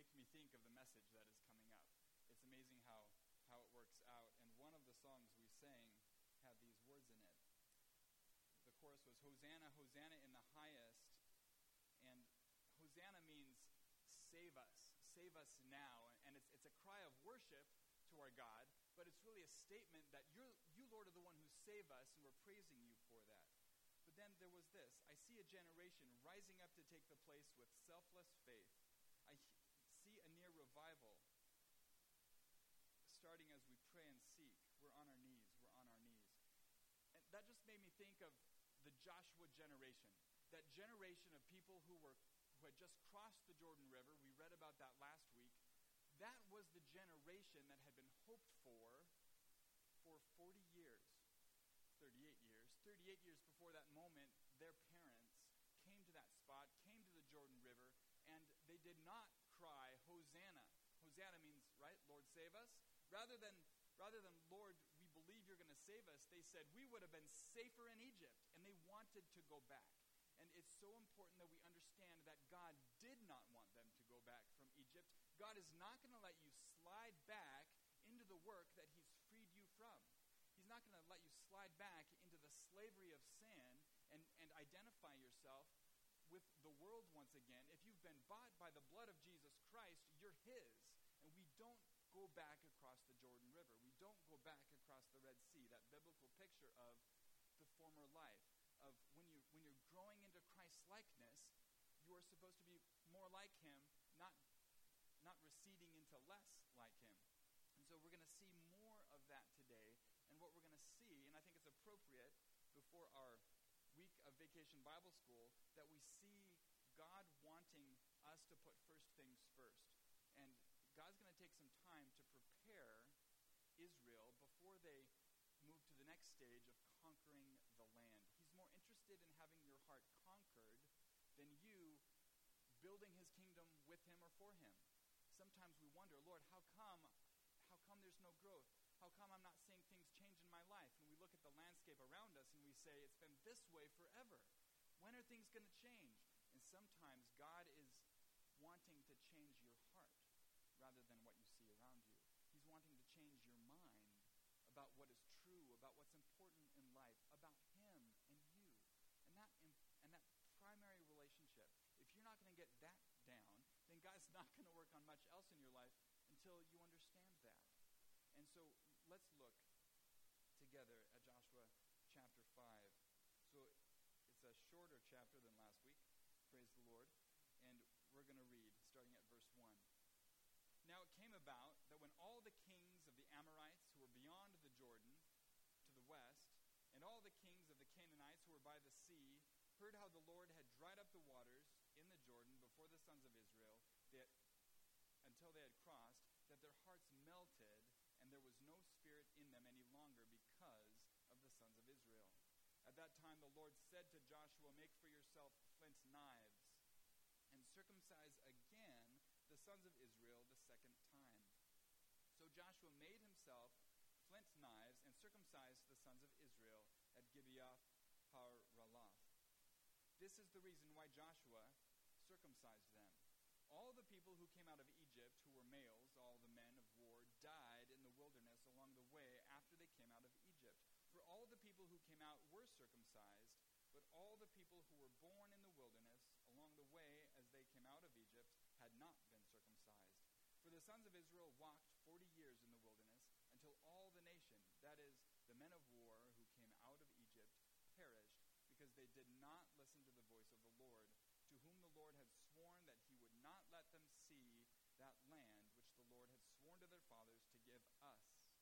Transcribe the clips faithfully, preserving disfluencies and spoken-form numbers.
makes me think of the message that is coming up. It's amazing how, how it works out. And one of the songs we sang had these words in it. The chorus was, Hosanna, Hosanna in the highest. And Hosanna means save us, save us now. And it's it's a cry of worship to our God, but it's really a statement that you're, you, Lord, are the one who saved us, and we're praising you for that. But then there was this. I see a generation rising up to take the place with selfless faith. I see a near revival starting as we pray and seek. We're on our knees. We're on our knees. And that just made me think of the Joshua generation. That generation of people who were who had just crossed the Jordan River. We read about that last week. That was the generation that had been hoped for for forty years, thirty-eight years. thirty-eight years before that moment, their parents came to that spot, came to the Jordan River, and they did not cry, Hosanna. Hosanna means, right, Lord, save us. Rather than, rather than, Lord, we believe you're going to save us, they said, we would have been safer in Egypt, and they wanted to go back. And it's so important that we understand that God did not want them to go back from Egypt. God is not going to let you slide back into the work that he's freed you from. He's not going to let you slide back into the slavery of sin and, and identify yourself with the world once again. If you've been bought by the blood of Jesus Christ, you're his. And we don't go back across the Jordan River. We don't go back across the Red Sea, that biblical picture of the former life. Of when you when you're growing into Christ-likeness, you are supposed to be more like him, not not receding into less like him. And so we're going to see more of that today. And what we're going to see, and I think it's appropriate before our week of Vacation Bible School, that we see God wanting us to put first things first. And God's going to take some time to prepare Israel before they move to the next stage of conquering the land. He's more interested in having your heart conquered than you building his kingdom with him or for him. Sometimes we wonder, Lord, how come how come there's no growth? How come I'm not seeing things change in my life? And we look at the landscape around us and we say, it's been this way forever. When are things going to change? And sometimes God is wanting to change your heart rather than what you see around you. He's wanting to change your mind about what is true, about what's important in life, about him and you. And that and that primary relationship, if you're not going to get that down, then God's not going to work on much else in your life until you understand that. And so let's look together at Joshua chapter five. So it's a shorter chapter than last week, praise the Lord. And we're going to read starting at verse one. Now it came about that when all the kings of the Amorites who were beyond the Jordan to the west, and all the kings of the Canaanites who were by the sea, heard how the Lord had dried up the waters in the Jordan before the sons of Israel, that, until they had crossed, that their hearts melted, and there was no spirit in them any longer because of the sons of Israel. At that time the Lord said to Joshua, make for yourself flint knives, and circumcise again the sons of Israel the second time. So Joshua made himself flint knives and circumcised the sons of Israel at Gibeah Har-Ralath. This is the reason why Joshua circumcised them. All the people who came out of Egypt, who were males, all the men of war, died in the wilderness along the way after they came out of Egypt. For all the people who came out were circumcised, but all the people who were born in the wilderness along the way as they came out of Egypt had not been circumcised. For the sons of Israel walked forty years in the wilderness until all the nation, that is, the men of war who came out of Egypt, perished because they did not listen to the voice of the Lord, to whom the Lord had sworn that he would not let them see that land which the Lord had sworn to their fathers to give us,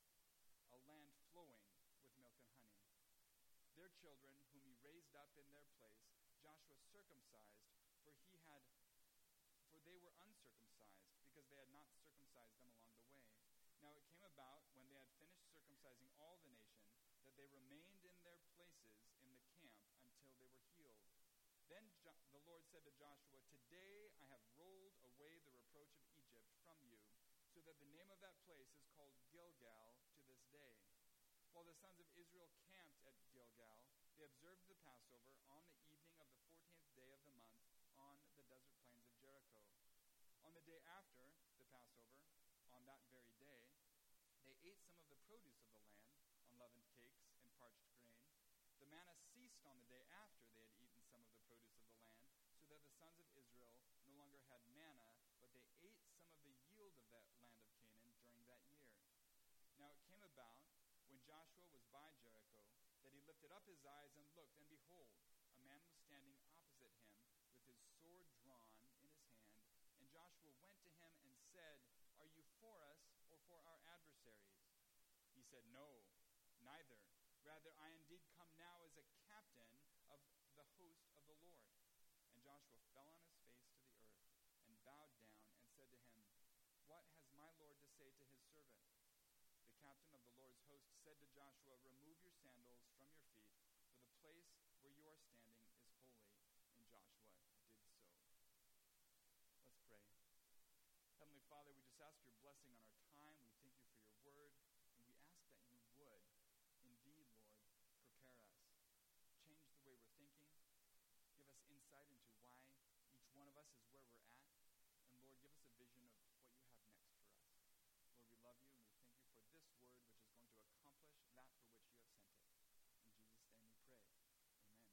a land flowing with milk and honey. Their children, whom he raised up in their place, Joshua circumcised, for he had, for they were uncircumcised, because they had not circumcised them along the way. Now it came about, when they had finished circumcising all the nation, that they remained in their places in the camp until they were healed. Then jo- the Lord said to Joshua, today I have rolled away the reproach of Egypt from you, so that the name of that place is called Gilgal to this day. While the sons of Israel camped at Gilgal, they observed the Passover on the evening of the fourteenth day of the month on the desert plains of Jericho. On On the day after the Passover, on that very day, they ate some of the produce of the land, unleavened cakes and parched grain. The manna ceased on the day after they had eaten some of the produce of the land, so that the sons of Israel no longer had manna, but they ate some of the yield of that land of Canaan during that year. Now it came about, when Joshua was by Jericho, that he lifted up his eyes and looked, and behold, a man was standing opposite him with his sword drawn in his hand. And Joshua went to him and said, "Are you for us or for our adversaries?" He said, "No, neither. Rather, I indeed come now as a captain of the host of the Lord." And Joshua fell on his face to the earth and bowed down and said to him, "What has my Lord to say to his servant?" The captain of the Lord's host said to Joshua, "Remove your sandals from your feet, for the place where you are standing is holy." And Joshua did so. Let's pray. Heavenly Father, we just ask your blessing on our time. We thank you for your word, and we ask that you would, indeed, Lord, prepare us. Change the way we're thinking. Give us insight into why each one of us is where we're at. And Lord, give us a vision of what you have next for us. Lord, we love you, and we thank you for this word, which is going to accomplish that for which you have sent it. In Jesus' name we pray. Amen.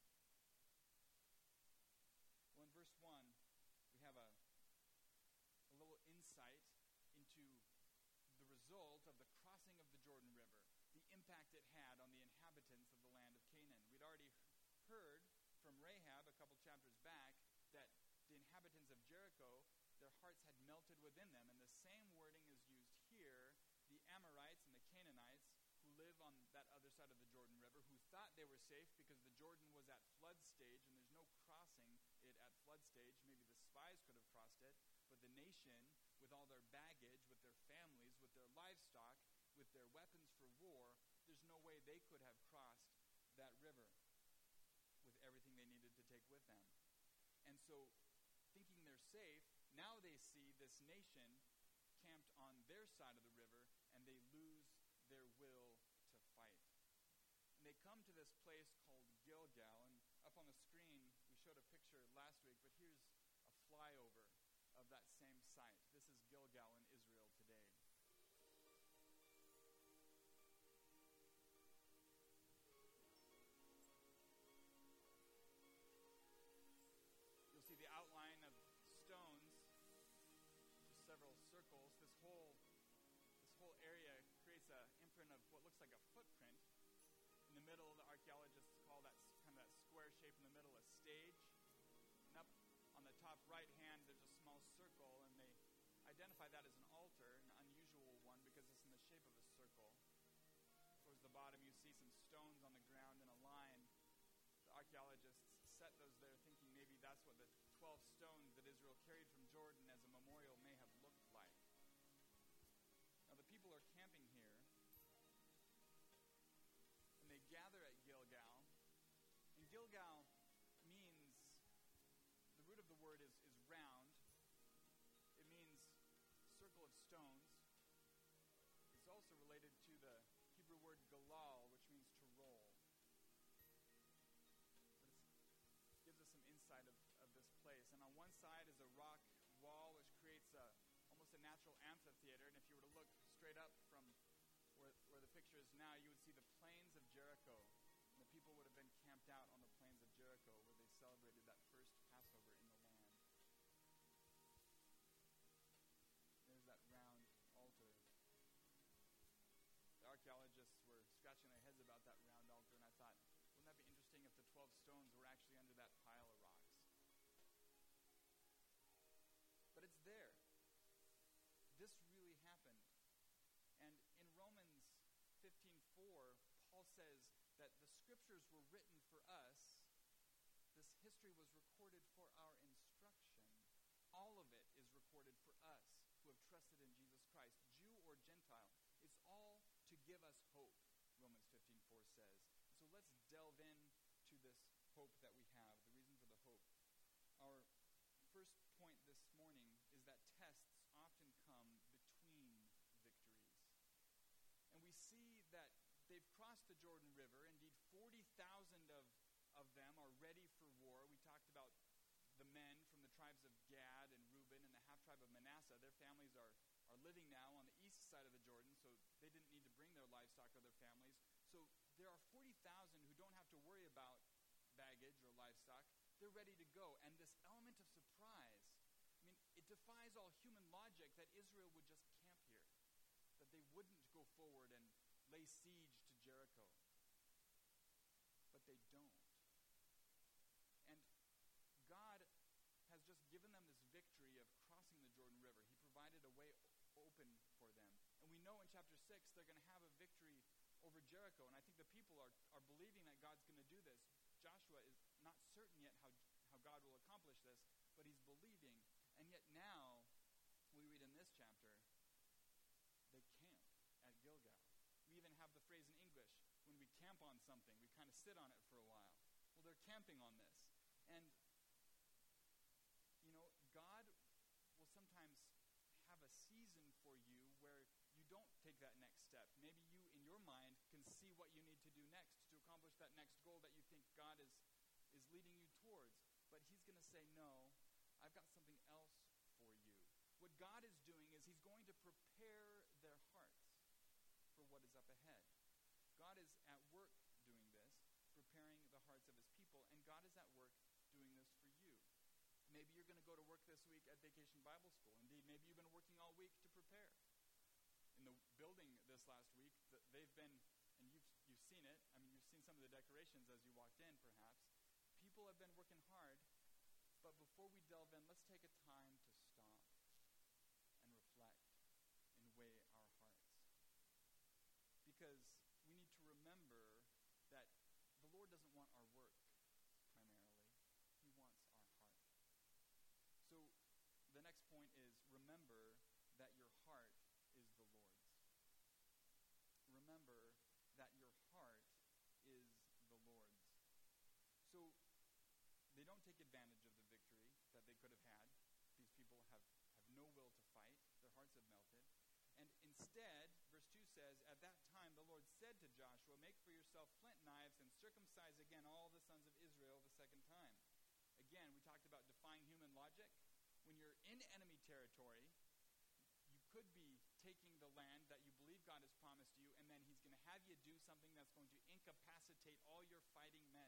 Well, in verse one, we have a, a little insight into the result of the crossing of the Jordan River, the impact it had on the inhabitants of the land of Canaan. We'd already heard from Rahab a couple chapters back that the inhabitants of Jericho, their hearts had melted within them, and the same wording is used here. The Amorites and the Canaanites who live on that other side of the Jordan River, who thought they were safe because the Jordan was at flood stage and there's no crossing it at flood stage. Maybe the spies could have crossed it, but the nation, with all their baggage, with their families, with their livestock, with their weapons for war, there's no way they could have crossed that river with everything they needed to take with them. And so, thinking they're safe, now they see this nation camped on their side of the river, and they lose their will to fight. And they come to this place called Gilgal, and up on the screen, we showed a picture last week, but here's a flyover of that same site. This is Gilgal in Israel today. You'll see the outline of stones, just several circles. This whole this whole area creates an imprint of what looks like a footprint. In the middle, the archaeologists call that kind of that square shape in the middle a stage. And up on the top right hand, there's a small circle, and they identify that as an altar, an unusual one because it's in the shape of a circle. Towards the bottom, you see some stones on the ground in a line. The archaeologists set those there thinking maybe that's what the twelve stones that Israel carried from Jordan as a memorial may have looked like. Now the people are camping here, and they gather at Gilgal. And Gilgal means, the root of the word is, is round. It means circle of stones. It's also related to the Hebrew word galal, which means to roll. Gives us some insight of, of this place. And on one side is a rock wall, which creates a almost a natural amphitheater. And if you were to look straight up from where, where the picture is now, you would see the plains of Jericho. And the people would have been camped out on the plains of Jericho, where they celebrated that first Passover in the land. There's that round altar. The archaeologists were scratching their heads about that round altar, and I thought, wouldn't that be interesting if the twelve stones were actually under that pile of rocks? But it's there. This really happened. And in Romans fifteen four, Paul says that the scriptures were written for us. This history was recorded for our instruction. All of it is recorded for us who have trusted in Jesus Christ, Jew or Gentile. It's all to give us hope, Romans fifteen four says. So let's delve in to this hope that we have, the reason for the hope. Our first point this morning is that tests often come between victories. And we see that they've crossed the Jordan River. Indeed, forty thousand of, of them are ready for war. We talked about the men from the tribes of Gad and Reuben and the half-tribe tribe of Manasseh, their families are, are living now on the east side of the Jordan, so they didn't need to bring their livestock or their families. So there are forty thousand who don't have to worry about baggage or livestock. They're ready to go. And this element of surprise, I mean, it defies all human logic that Israel would just camp here, that they wouldn't go forward and lay siege to Jericho. But they don't. And God has just given them this victory of crossing the Jordan River. He provided a way open for them. And we know in chapter six they're going to have a victory over Jericho. And I think the people are, are believing that God's going to do this. Joshua is not certain yet how, how God will accomplish this, but he's believing. And yet now, we read in this chapter, they camp at Gilgal. We even have the phrase in English, when we camp on something, we kind of sit on it for a while. Well, they're camping on this. And, you know, God will sometimes have a season for you where you don't take that next step. Maybe you, in your mind, can see what you need to do next to accomplish that next goal that you think God is, is leading you towards. But he's going to say, no, I've got something else for you. What God is doing is he's going to prepare their hearts for what is up ahead. God is at work doing this, preparing the hearts of his people, and God is at work doing this for you. Maybe you're going to go to work this week at Vacation Bible School. Indeed, maybe you've been working all week to prepare. In the building this last week, they've been, and you've, you've seen it, I mean, you've seen some of the decorations as you walked in, perhaps. People have been working hard, but before we delve in, let's take a time to stop and reflect and weigh our hearts. Because we need to remember that the Lord doesn't want our work primarily. He wants our heart. So the next point is remember that your heart is the Lord's. Remember that your heart is the Lord's. So they don't take advantage of the victory that they could have had. These people have, have no will to fight. Their hearts have melted. And instead, verse two says, at that time the Lord said to Joshua, make for yourself flint knives and circumcise again all the sons of Israel the second time. Again, we talked about defying human logic. When you're in enemy territory, you could be taking the land that you believe God has promised you, and then he's going to have you do something that's going to incapacitate all your fighting men.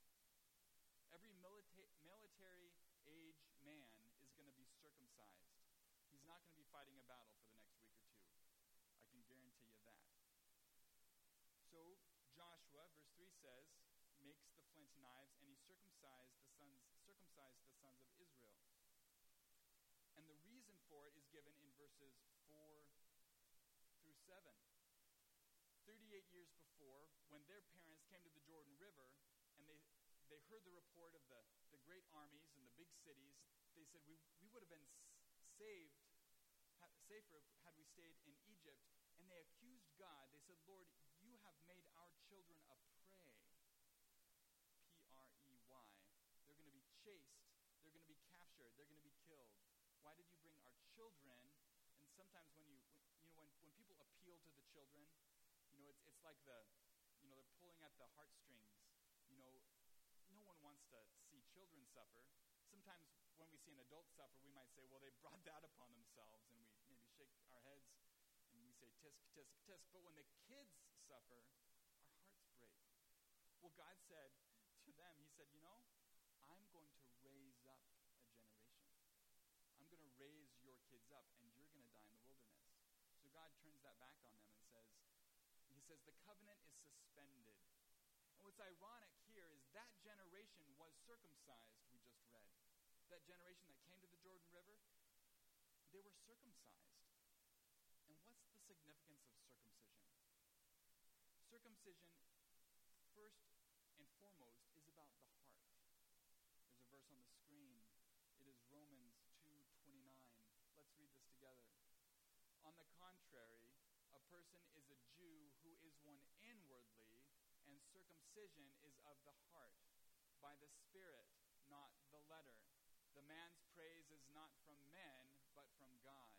Every milita- military-age man is going to be circumcised. He's not going to be fighting a battle for the next week or two. I can guarantee you that. So Joshua, verse three says, makes the flint knives, and he circumcised the sons, circumcised the sons of Israel. And the reason for it is given in verses four through seven. thirty-eight years before, when their parents came to the Jordan River, and they they heard the report of the, the great armies and the big cities, they said, we, we would have been saved, ha, safer had we stayed in Egypt. And they accused God. They said, Lord, you have made our children a prey. P R E Y. They're going to be chased. They're going to be captured. They're going to be killed. Why did you bring our children? And sometimes when you, when, you know, when, when people appeal to the children, you know, it's it's like the, you know, they're pulling at the heartstrings. You know, no one wants to see children suffer. Sometimes when we see an adult suffer, we might say, well, they brought that upon themselves, and we maybe shake our heads and we say, tisk, tisk, tisk. But when the kids suffer, our hearts break. Well, God said to them, he said, you know, I'm going to raise up a generation. I'm going to raise your kids up, and you're going to die in the wilderness. So God turns that back on them and says, he says, the covenant is suspended. And what's ironic here is that generation was circumcised, we just read. That generation that came to the Jordan River, they were circumcised. And what's the significance of circumcision? Circumcision, first and foremost, is about the heart. There's a verse on the screen. It is Romans two twenty-nine. Let's read this together. On the contrary, a person is a Jew who is one inwardly, and circumcision is of the heart, by the Spirit, not the letter. The man's praise is not from men, but from God.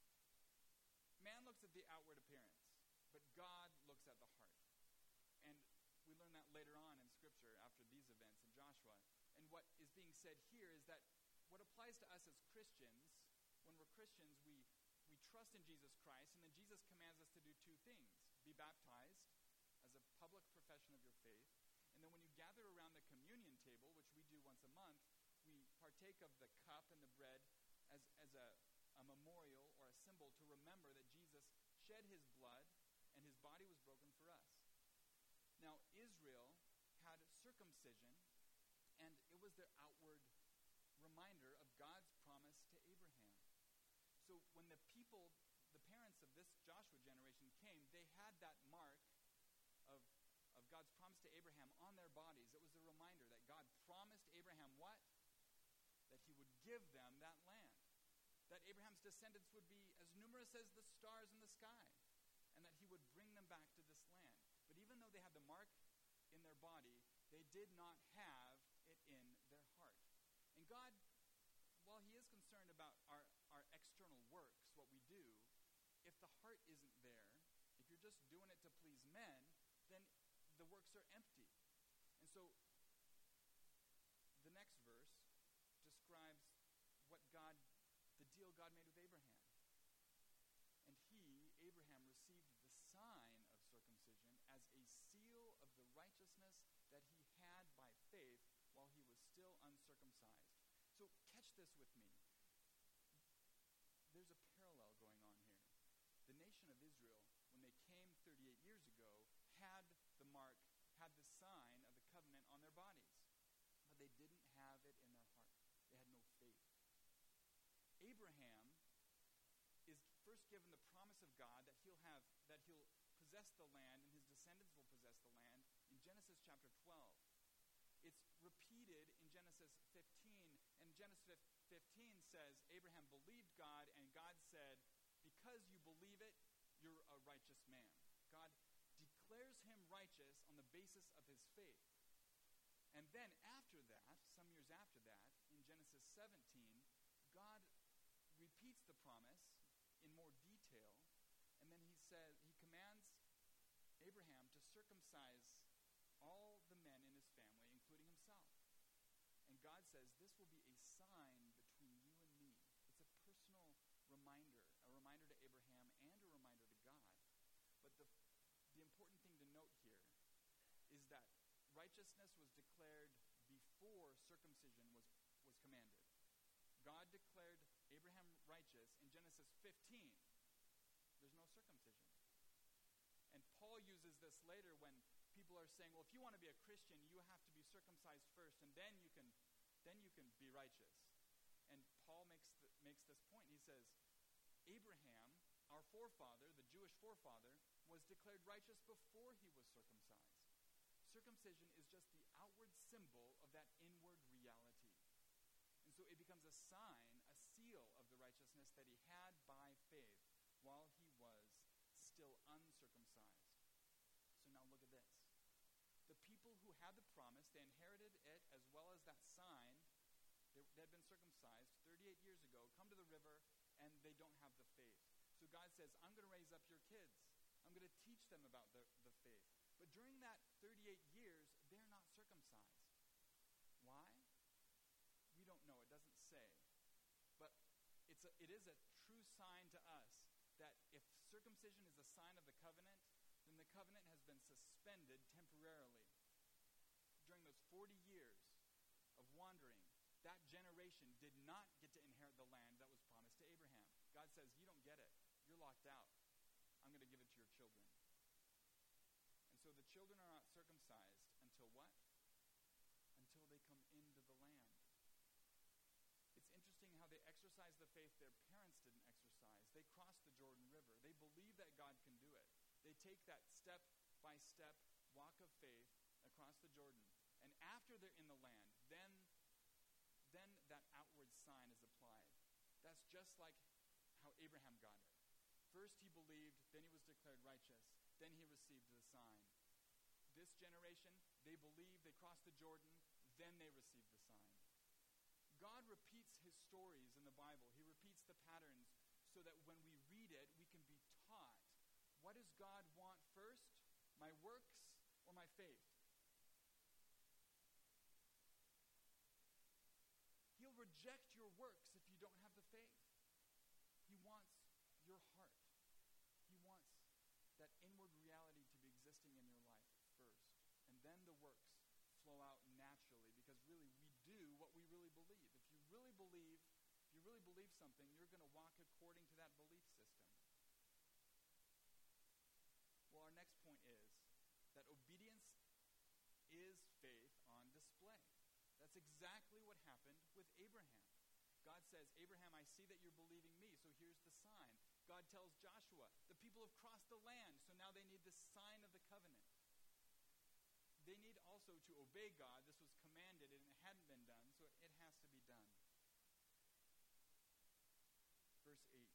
Man looks at the outward appearance, but God looks at the heart. And we learn that later on in Scripture after these events in Joshua. And what is being said here is that what applies to us as Christians, when when we're Christians, we, we trust in Jesus Christ, and then Jesus commands us to do two things. Be baptized as a public profession of your faith, and then when you gather around the communion table, which we do once a month, we partake of the cup and the bread as, as a, a memorial or a symbol to remember that Jesus shed his blood and his body was broken for us. Now, Israel had circumcision, and it was their outward reminder of God's promise to Abraham. So when the people, the parents of this Joshua generation came, they had that mark of, of God's promise to Abraham on their bodies. It was a reminder that God promised Abraham what? That he would give them that land. That Abraham's descendants would be as numerous as the stars in the sky, and that he would bring them back to this land. But even though they had the mark in their body, they did not have it in their heart. And God, while he is concerned about our, our external works, what we do, if the heart isn't there, if you're just doing it to please men, then the works are empty. And so the next verse describes what God, the deal God made with Abraham. And he, Abraham, received the sign of circumcision as a seal of the righteousness that he had by faith while he was still uncircumcised. So catch this with me. There's a parallel going on here. The nation of Israel, when they came thirty-eight years ago, had the mark, had the sign of the covenant on their bodies, but they didn't have it in their heart. They had no faith. Abraham is first given the promise of God that he'll have, that he'll possess the land and his descendants will possess the land in Genesis chapter twelve. It's repeated in Genesis fifteen, and Genesis fifteen says, Abraham believed God, and God said, because you believe it, you're a righteous man. God declares him righteous on the basis of his faith. And then after that, some years after that, in Genesis seventeen, God repeats the promise in more detail, and then he says, he commands Abraham to circumcise all the men in his family, including himself. And God says, this will be a sign between you and me. It's a personal reminder, a reminder to Abraham and a reminder to God. But the, the important thing to note here is that righteousness was declared before circumcision was, was commanded. God declared Abraham righteous in Genesis fifteen. There's no circumcision. And Paul uses this later when people are saying, well, if you want to be a Christian, you have to be circumcised first, and then you can, then you can be righteous. And Paul makes the, makes this point. He says, Abraham, our forefather, the Jewish forefather, was declared righteous before he was circumcised. Circumcision is just the outward symbol of that inward reality. And so it becomes a sign, a seal of the righteousness that he had by faith while he was still uncircumcised. So now look at this. The people who had the promise, they inherited it as well as that sign. They, they had been circumcised thirty-eight years ago, come to the river, and they don't have the faith. So God says, I'm going to raise up your kids. I'm going to teach them about the, the faith. But during that thirty-eight years, they're not circumcised. Why? We don't know. It doesn't say. But it's a, it is a true sign to us that if circumcision is a sign of the covenant, then the covenant has been suspended temporarily. During those forty years of wandering, that generation did not get to inherit the land that was promised to Abraham. God says, you don't get it. You're locked out. I'm going to give it to your children. And so the children are not circumcised until what? Until they come into the land. It's interesting how they exercise the faith their parents didn't exercise. They crossed the Jordan River. They believe that God can do it. They take that step-by-step walk of faith across the Jordan. And after they're in the land, then, then that outward sign is applied. That's just like how Abraham got it. First he believed, then he was declared righteous, then he received the sign. This generation, they believed, they crossed the Jordan, then they received the sign. God repeats his stories in the Bible. He repeats the patterns so that when we read it, we can be taught, what does God want first? My works or my faith? He'll reject your works if you don't have the faith. heart. He wants that inward reality to be existing in your life first. And then the works flow out naturally, because really we do what we really believe. If you really believe, if you really believe something, you're going to walk according to that belief system. Well, our next point is that obedience is faith on display. That's exactly what happened with Abraham. God says, Abraham, I see that you're believing me, so here's the sign. God tells Joshua, the people have crossed the land, so now they need the sign of the covenant. They need also to obey God. This was commanded, and it hadn't been done, so it has to be done. Verse eight.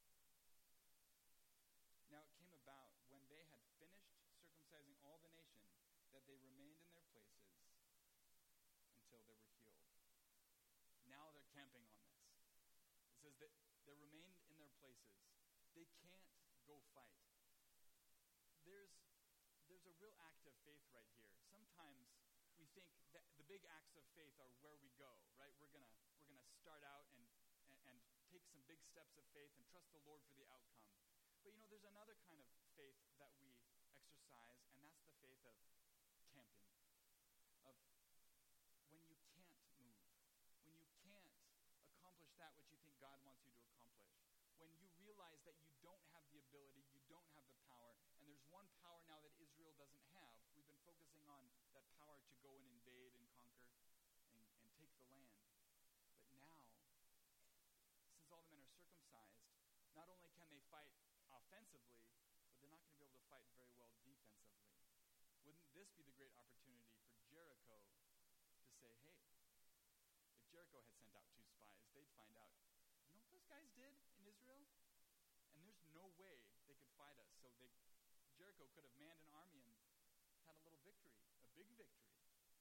Now it came about, when they had finished circumcising all the nation, that they remained in their places until they were healed. Now they're camping on this. It says that they remained in their places. They can't go fight. There's, there's a real act of faith right here. Sometimes we think that the big acts of faith are where we go, right? We're gonna we're gonna start out and, and, and take some big steps of faith and trust the Lord for the outcome. But you know, there's another kind of faith that we exercise, and that's the faith of camping. Of when you can't move, when you can't accomplish that which you think God wants you to accomplish, when you realize that you don't have the ability, you don't have the power, and there's one power now that Israel doesn't have. We've been focusing on that power to go and invade and conquer and, and take the land. But now, since all the men are circumcised, not only can they fight offensively, but they're not going to be able to fight very well defensively. Wouldn't this be the great opportunity for Jericho to say, hey, if Jericho had sent out two spies, they'd find out, you know what those guys did in Israel? And there's no way they could fight us. So they, Jericho could have manned an army and had a little victory, a big victory.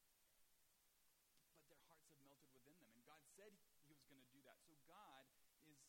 But their hearts have melted within them, and God said he was going to do that. So God is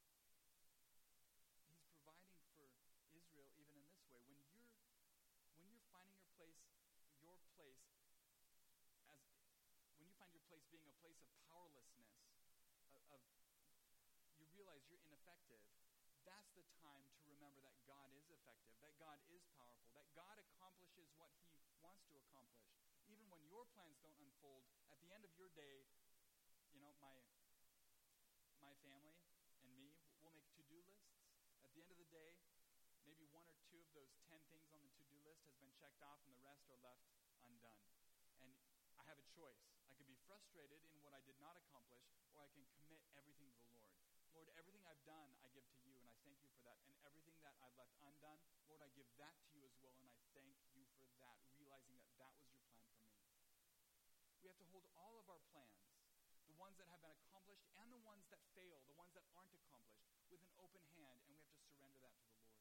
he's providing for Israel even in this way. When you're when you're finding your place, your place as when you find your place being a place of powerlessness, of, of you realize you're ineffective, that's the time to remember that God is effective, that God is powerful, that God accomplishes what he wants to accomplish. Even when your plans don't unfold, at the end of your day, you know, my my family and me, we'll make to-do lists. At the end of the day, maybe one or two of those ten things on the to-do list has been checked off and the rest are left undone. And I have a choice. I can be frustrated in what I did not accomplish, or I can commit everything to the Lord. Lord, everything I've done, I give to you, and I thank you for that. And everything that I've left undone, Lord, I give that to you as well, and I thank you for that, realizing that that was your plan for me. We have to hold all of our plans, the ones that have been accomplished and the ones that fail, the ones that aren't accomplished, with an open hand, and we have to surrender that to the Lord.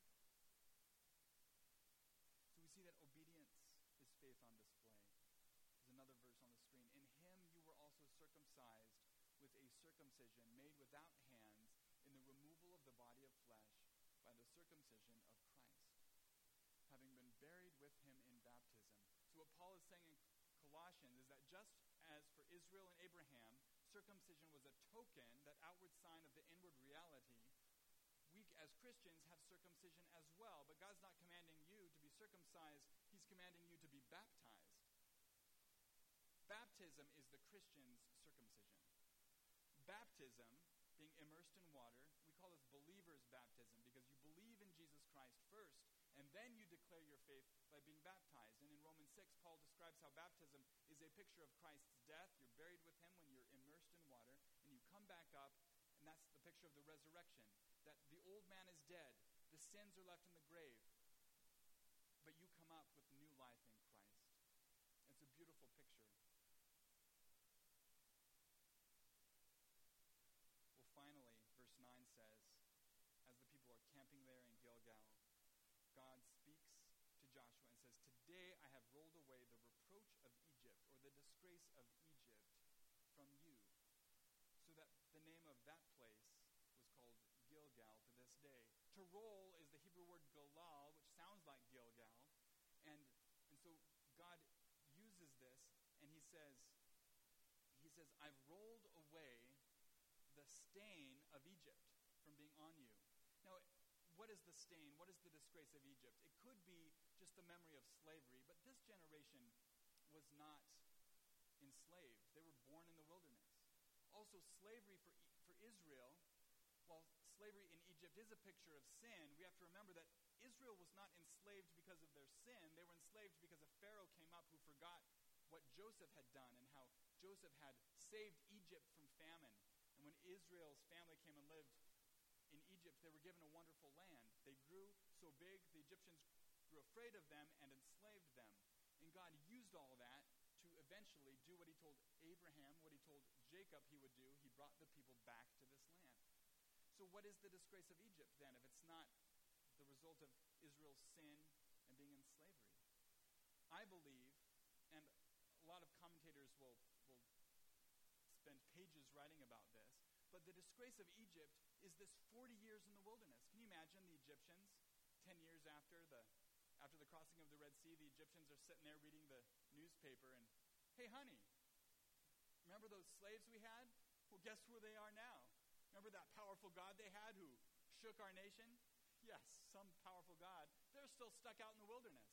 So we see that obedience is faith on display. There's another verse on the screen. In him you were also circumcised with a circumcision made without hands, in the removal of the body of flesh by the circumcision of Christ, having been buried with him in baptism. So what Paul is saying in Colossians is that just as for Israel and Abraham, circumcision was a token, that outward sign of the inward reality, we as Christians have circumcision as well. But God's not commanding you to be circumcised, he's commanding you to be baptized. Baptism is the Christian's circumcision. Baptism, being immersed in water, we call this believer's baptism, because you believe in Jesus Christ first, and then you declare your faith by being baptized. And in Romans six, Paul describes how baptism is a picture of Christ's death. You're buried with him when you're immersed in water, and you come back up, and that's the picture of the resurrection, that the old man is dead, the sins are left in the grave, but you come up with new life in Christ. It's a beautiful picture. Finally, verse nine says, as the people are camping there in Gilgal, God speaks to Joshua and says, today I have rolled away the reproach of Egypt, or the disgrace of Egypt, from you. So that the name of that place was called Gilgal to this day. To roll is the Hebrew word galal, which sounds like Gilgal. And, and so God uses this, and he says, he says, I've rolled away the stain of Egypt from being on you. Now, what is the stain? What is the disgrace of Egypt? It could be just the memory of slavery, but this generation was not enslaved. They were born in the wilderness. Also, slavery for, for Israel, while slavery in Egypt is a picture of sin, we have to remember that Israel was not enslaved because of their sin. They were enslaved because a Pharaoh came up who forgot what Joseph had done and how Joseph had saved Egypt from famine. And when Israel's family came and lived in Egypt, they were given a wonderful land. They grew so big, the Egyptians grew afraid of them and enslaved them. And God used all that to eventually do what he told Abraham, what he told Jacob he would do. He brought the people back to this land. So what is the disgrace of Egypt then, if it's not the result of Israel's sin and being in slavery? I believe, and a lot of commentators will, will spend pages writing about this, but the disgrace of Egypt is this forty years in the wilderness. Can you imagine the Egyptians, ten years after the after the crossing of the Red Sea, the Egyptians are sitting there reading the newspaper and, hey, honey, remember those slaves we had? Well, guess where they are now? Remember that powerful God they had who shook our nation? Yes, some powerful God. They're still stuck out in the wilderness.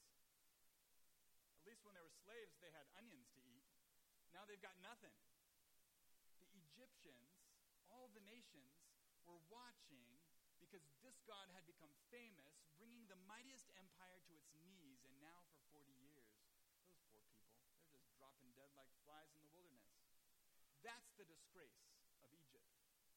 At least when they were slaves, they had onions to eat. Now they've got nothing. The Egyptians, all the nations, were watching because this God had become famous, bringing the mightiest empire to its knees. And now for forty years, those poor people, they're just dropping dead like flies in the wilderness. That's the disgrace of Egypt.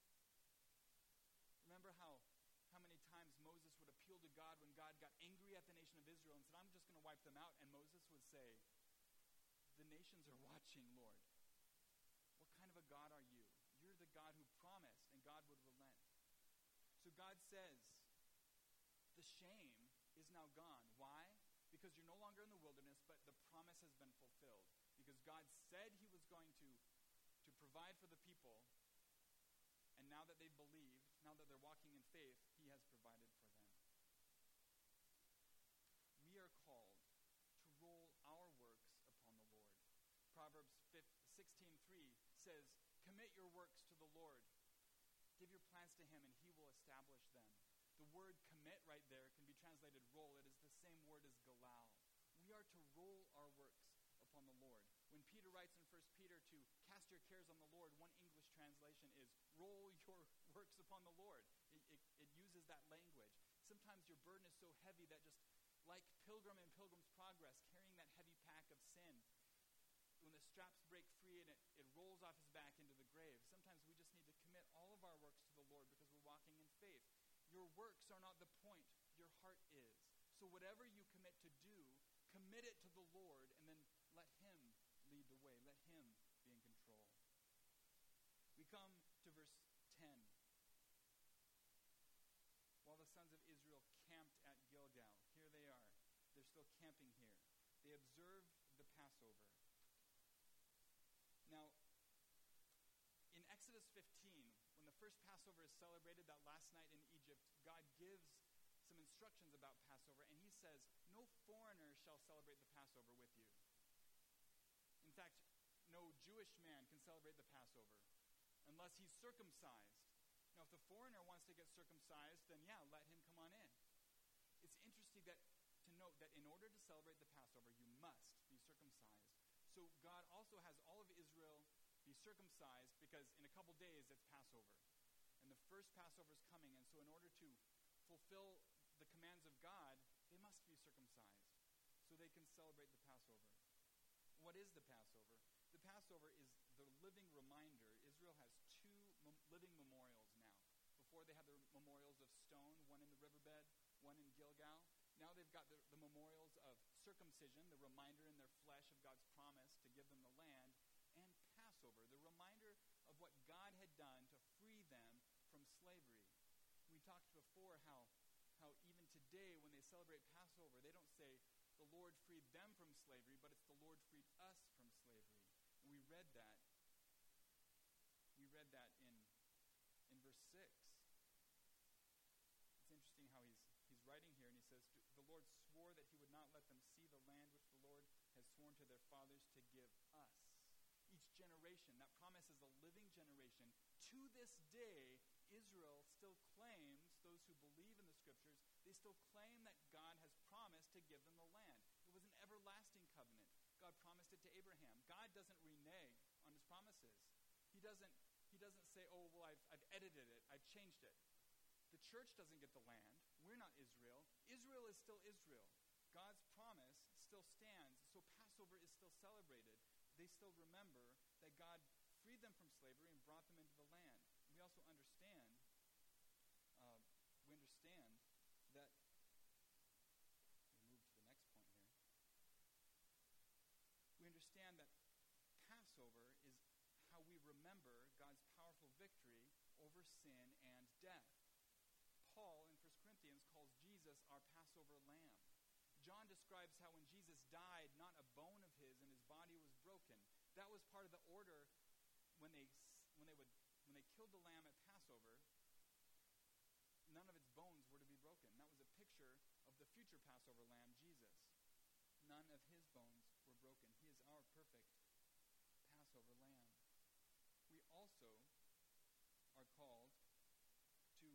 Remember how, how many times Moses would appeal to God when God got angry at the nation of Israel and said, I'm just going to wipe them out. And Moses would say, the nations are watching, Lord. What kind of a God are you? You're the God who promised, and God would relent. So God says, the shame is now gone. Why? Because you're no longer in the wilderness, but the promise has been fulfilled. Because God said he was going to, to provide for the people, and now that they've believed, now that they're walking in faith, he has provided for them. We are called to roll our works upon the Lord. Proverbs sixteen three says, commit your works to the Lord. Give your plans to him, and he will establish them. The word commit right there can be translated roll. It is the same word as galal. We are to roll our works upon the Lord. When Peter writes in First Peter to cast your cares on the Lord, one English translation is roll your works upon the Lord. It, it, it uses that language. Sometimes your burden is so heavy that just like Pilgrim in Pilgrim's Progress, carrying that heavy pack of sin, when the straps break free and it, it rolls off his back into the grave, sometimes we just need to commit all of our works to the Lord because we're walking in faith. Your works are not the point. Your heart is. So whatever you commit to do, commit it to the Lord, and then let him lead the way. Let him be in control. We come to verse ten. While the sons of Israel camped at Gilgal, here they are. They're still camping here. They observed the Passover. Now, in Exodus fifteen, when the first Passover is celebrated, that last night in Egypt, God gives some instructions about Passover, and he says, no foreigner shall celebrate the Passover with you. In fact, no Jewish man can celebrate the Passover unless he's circumcised. Now, if the foreigner wants to get circumcised, then yeah, let him come on in. It's interesting that to note that in order to celebrate the Passover, you must be circumcised. So God also has all of Israel be circumcised because in a couple days it's Passover. And the first Passover is coming, and so in order to fulfill the commands of God, they must be circumcised so they can celebrate the Passover. What is the Passover? The Passover is the living reminder. Israel has two mem- living memorials now. Before they had the memorials of stone, one in the riverbed, one in Gilgal. Now they've got the, the memorials of circumcision, the reminder in their flesh of God's promise to give them the land, and Passover, the reminder of what God had done to free them from slavery. We talked before how, how even today when they celebrate Passover, they don't say the Lord freed them from slavery, but it's the Lord freed us from slavery. And we read that. We read that in, in verse six. It's interesting how he's he's writing here, and he says, the Lord swore that he would not let them see the land which the Lord has sworn to their fathers to give us. Each generation, that promise is a living generation. To this day, Israel still claims, those who believe in the scriptures, they still claim that God has promised to give them the land. It was an everlasting covenant. God promised it to Abraham. God doesn't renege on his promises. He doesn't, he doesn't say, oh, well, I've, I've edited it. I've changed it. The church doesn't get the land. We're not Israel. Israel is still Israel. God's promise still stands, so Passover is still celebrated. They still remember that God freed them from slavery and brought them into the land. We also understand, uh, we understand that, we move to the next point here. We understand that Passover is how we remember God's powerful victory over sin and death. Paul in First Corinthians calls Jesus our Passover lamb. John describes how when Jesus died, not a bone of his and his body was broken. That was part of the order when they when they would when they killed the lamb at Passover. None of its bones were to be broken. That was a picture of the future Passover lamb, Jesus. None of his bones were broken. He is our perfect Passover lamb. We also are called to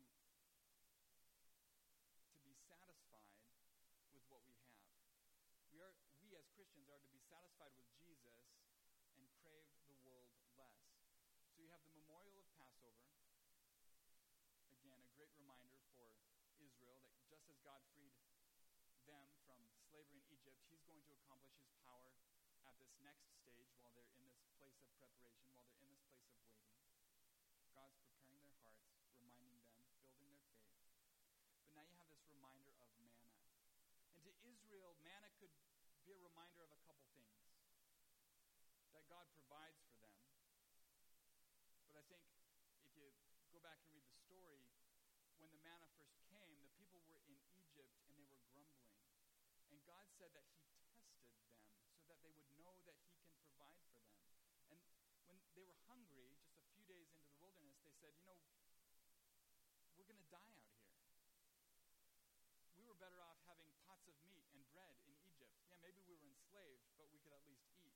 to be satisfied with what we have. We are we as Christians are to be satisfied with Jesus and crave the world less. So you have the memorial of Passover. Again, a great reminder for Israel that just as God freed them from slavery in Egypt, he's going to accomplish his power at this next stage while they're in this place of preparation, while they're in this place of waiting. God's preparing their hearts, reminding them, building their faith. But now you have this reminder of manna. And to Israel, manna could be a reminder of a couple things. That God provides for them. But I think if you go back and read the story, when the manna first came, the people were in Egypt and they were grumbling. And God said that he tested them so that they would know that he can provide for them. And when they were hungry, just a few days into the wilderness, they said, you know, we're going to die out here. We were better off having pots of meat and bread in Egypt. Yeah, maybe we were enslaved, but we could at least eat.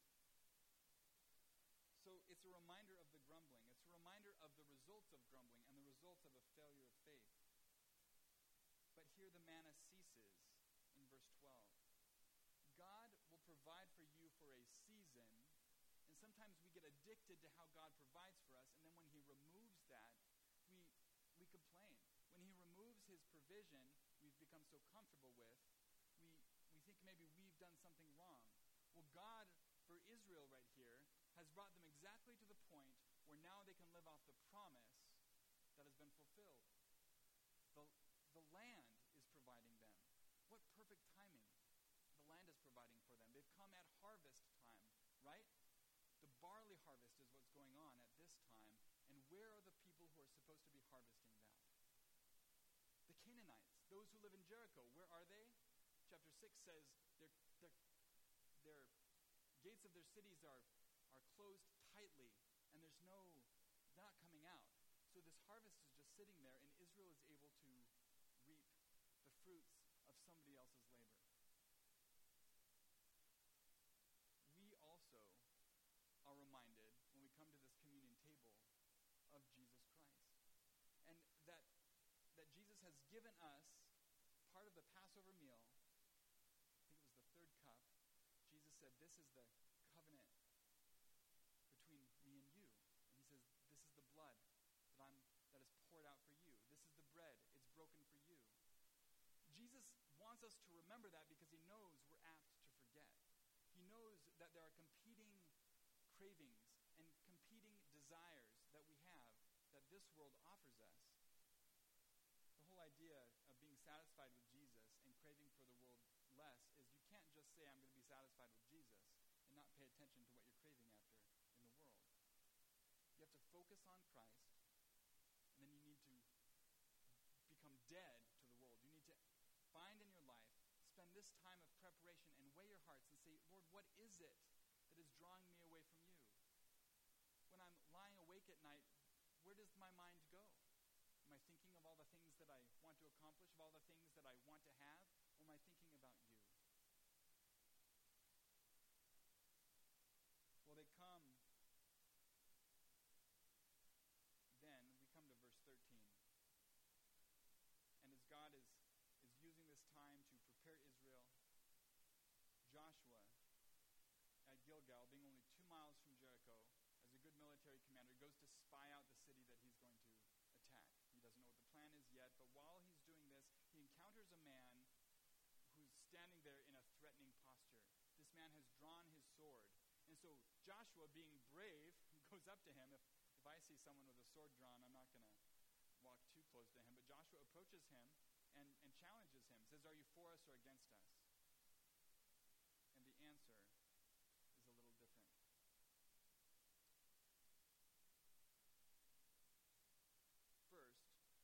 So it's a reminder of the grumbling. It's a reminder of the results of grumbling and the results of a failure of faith. But here the manna ceases in verse twelve. God will provide for you for a season, and sometimes we get addicted to how God provides for us, and then when he removes that, we we complain. When he removes his provision we've become so comfortable with, we we think maybe we've done something wrong. Well, God, for Israel right here, has brought them exactly to the point where now they can live off the promise that has been fulfilled. The, the land is providing them. What perfect timing. The land is providing for them. They've come at harvest time, right? The barley harvest is what's going on at this time. And where are the people who are supposed to be harvesting that? The Canaanites, those who live in Jericho, where are they? Chapter six says their, their, their gates of their cities are are closed tightly, and there's no, they're not coming out. So this harvest is just sitting there, and Israel is able to reap the fruits of somebody else's labor. We also are reminded, when we come to this communion table, of Jesus Christ. And that, that Jesus has given us part of the Passover meal. I think it was the third cup. Jesus said, this is the covenant between me and you. And he says, this is the blood that I'm that is poured out for you. This is the bread. It's broken for you. Jesus wants us to remember that because he knows we're apt to forget. He knows that there are competing cravings and competing desires that we have that this world offers us. The whole idea of being satisfied with Jesus and craving for the world less is you can't just say I'm going to be satisfied with Jesus and not pay attention to what you're craving after in the world. You have to focus on Christ, and then you need to become dead to the world. You need to find in your life, spend this time of preparation and weigh your hearts and say, Lord, what is it that is drawing me away from you? When I'm lying awake at night, where does my mind go? Am I thinking of all the things that I want to accomplish, of all the things that I want to have, or am I thinking about you? Well, they come, then we come to verse thirteen. And as God is Gilgal, being only two miles from Jericho, as a good military commander, goes to spy out the city that he's going to attack. He doesn't know what the plan is yet, but while he's doing this, he encounters a man who's standing there in a threatening posture. This man has drawn his sword. And so Joshua, being brave, goes up to him. If, if I see someone with a sword drawn, I'm not going to walk too close to him. But Joshua approaches him and, and challenges him, says, "Are you for us or against us?" And the answer is a little different. First,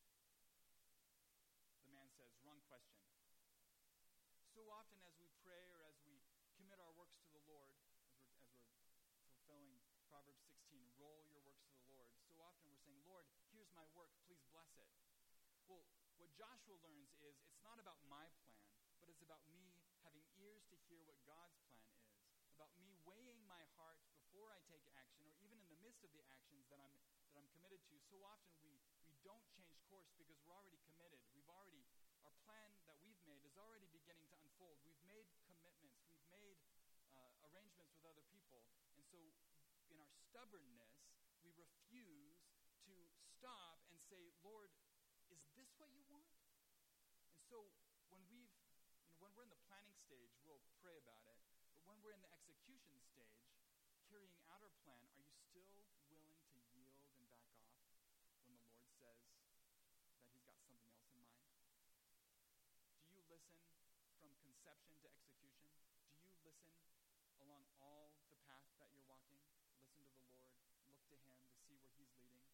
the man says, "Wrong question." So often as we pray or as we commit our works to the Lord, as we're, as we're fulfilling Proverbs sixteen, roll your works to the Lord, so often we're saying, "Lord, here's my work, please bless it." Well, what Joshua learns is it's not about my plan, but it's about me having ears to hear what God's plan is, about me weighing my heart before I take action, or even in the midst of the actions that I'm that I'm committed to. So often we, we don't change course because we're already committed. We've already, our plan that we've made is already beginning to unfold. We've made commitments. We've made uh, arrangements with other people. And so in our stubbornness, we refuse to stop and say, "Lord, is this what you want?" And so when we've, you know, when we're in the planning stage, we'll pray about it. But when we're in the execution stage, carrying out our plan, are you still willing to yield and back off when the Lord says that he's got something else in mind? Do you listen from conception to execution? Do you listen along all the path that you're walking? Listen to the Lord, look to him to see where he's leading.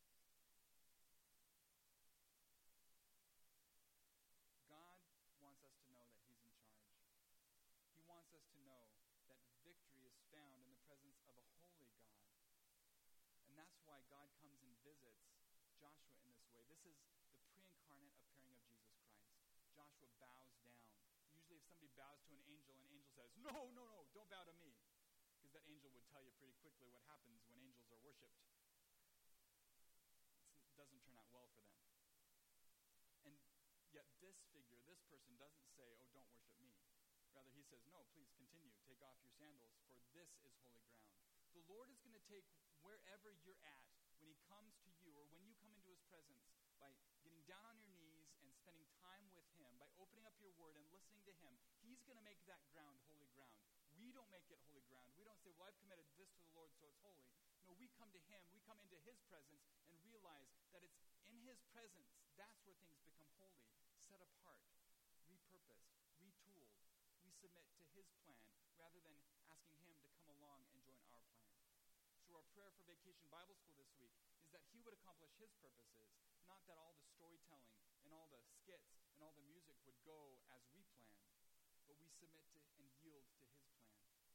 God wants us to know that he's in charge. He wants us to know that victory is found in the presence of a holy God. And that's why God comes and visits Joshua in this way. This is the pre-incarnate appearing of Jesus Christ. Joshua bows down. Usually if somebody bows to an angel, an angel says, "No, no, no, don't bow to me." Because that angel would tell you pretty quickly what happens when angels are worshipped. It's, it doesn't turn out well for them. And yet this figure, this person doesn't say, "Oh, don't worship me." Rather, he says, "No, please continue. Take off your sandals, for this is holy ground." The Lord is going to take wherever you're at when he comes to you or when you come into his presence by getting down on your knees and spending time with him, by opening up your word and listening to him. He's going to make that ground holy ground. We don't make it holy ground. We don't say, "Well, I've committed this to the Lord, so it's holy." No, we come to him. We come into his presence and realize that it's in his presence. That's where things become holy, set apart, repurposed, retooled. We submit to his plan rather than asking him to come along and join our plan. So our prayer for Vacation Bible School this week is that he would accomplish his purposes, not that all the storytelling and all the skits and all the music would go as we planned, but we submit to and yield to his plan.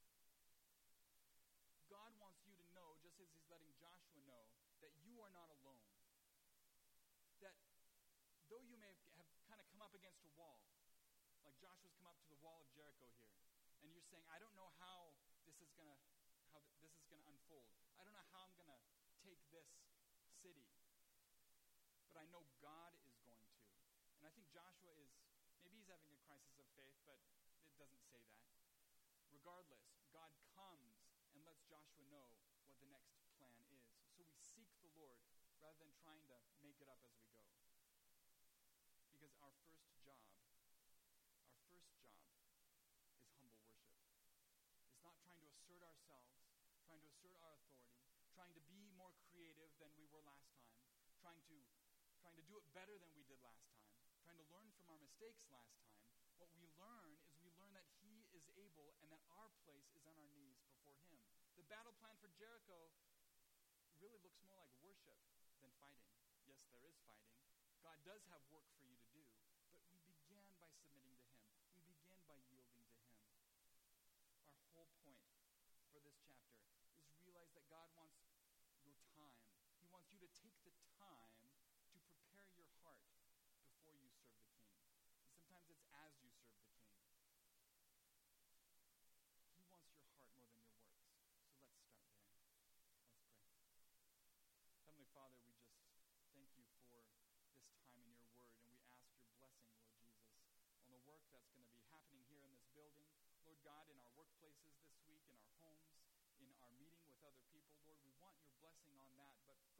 God wants you to know, just as he's letting Joshua know, that you are not alone. That though you may have kind of come up against a wall, like Joshua's come up to the wall of Jericho here, and you're saying, "I don't know how this is gonna, how th- this is gonna unfold. I don't know how I'm gonna take this city, but I know God is going to." And I think Joshua is, maybe he's having a crisis of faith, but it doesn't say that. Regardless, God comes and lets Joshua know what the next plan is. So we seek the Lord rather than trying to make it up as we go. Because our first job Our first job is humble worship. It's not trying to assert ourselves, trying to assert our authority, trying to be more creative than we were last time, trying to trying to do it better than we did last time, trying to learn from our mistakes last time. What we learn is we learn that he is able and that our place is on our knees before him. The battle plan for Jericho really looks more like worship than fighting. Yes, there is fighting. God does have work for you to do, but we began by submitting to him. We begin by yielding to him. Our whole point for this chapter is realize that God wants your time. He wants you to take the time to prepare your heart before you serve the king. And sometimes it's as you serve the king. He wants your heart more than your works. So let's start there. Let's pray. Heavenly Father, we just thank you for this time in your word, and we ask your blessing, Lord Jesus, on the work that's going to be happening here in this building. Lord God, in our workplaces this week, in our homes, on that, but